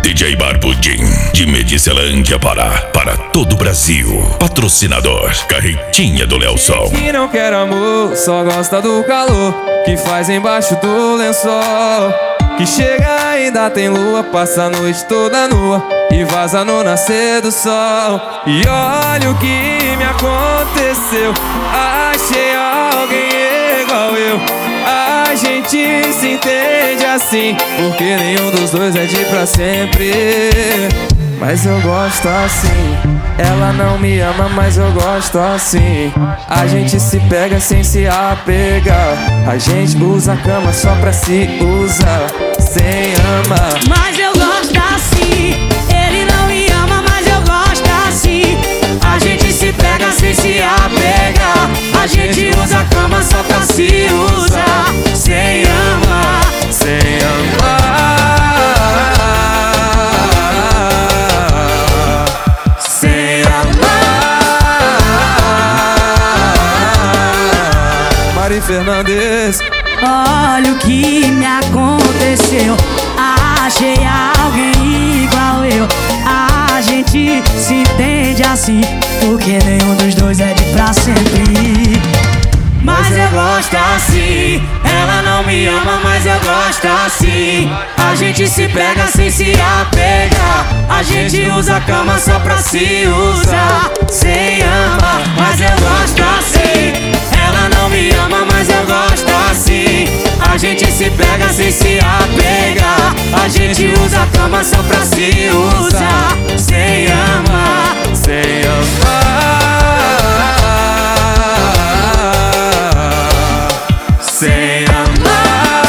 DJ Barbudim, de Medicilândia para todo o Brasil. Patrocinador, Carretinha do Léo Sol. Que não quer amor, só gosta do calor que faz embaixo do lençol. Que chega ainda tem lua, passa a noite toda nua e vaza no nascer do sol. E olha o que me aconteceu, achei alguém igual eu. A gente se entende assim, porque nenhum dos dois é de pra sempre. Mas eu gosto assim. Ela não me ama, mas eu gosto assim. A gente se pega sem se apegar. A gente usa a cama só pra se usar, sem amar. Mas eu gosto assim. Ele não me ama, mas eu gosto assim. A gente se pega sem se apegar. A gente usa a cama só pra se usar, sem amar, sem amar. Sem amar. Mari Fernandes. Olha o que me aconteceu, achei alguém igual eu. A gente se entende assim, porque nenhum dos dois é de pra sempre. Mas eu gosto assim. Ela não me ama, mas eu gosto assim. A gente se pega sem se apegar. A gente usa a cama só pra se usar, sem amar. Mas eu gosto assim. Ela não me ama, mas eu gosto assim. A gente se pega sem se apegar. A gente usa a cama só pra se usar, sem amar, sem amar. Sem amar.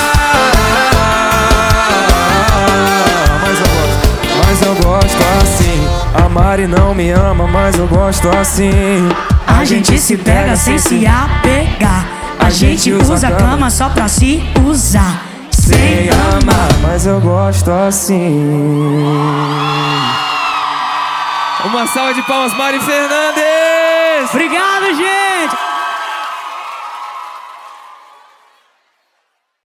Mas eu gosto assim. A Mari não me ama, mas eu gosto assim. A gente se pega sem se apegar. A gente usa a cama só pra se usar, sem amar. Mas eu gosto assim. Uma salva de palmas, Mari Fernandes. Obrigado, gente.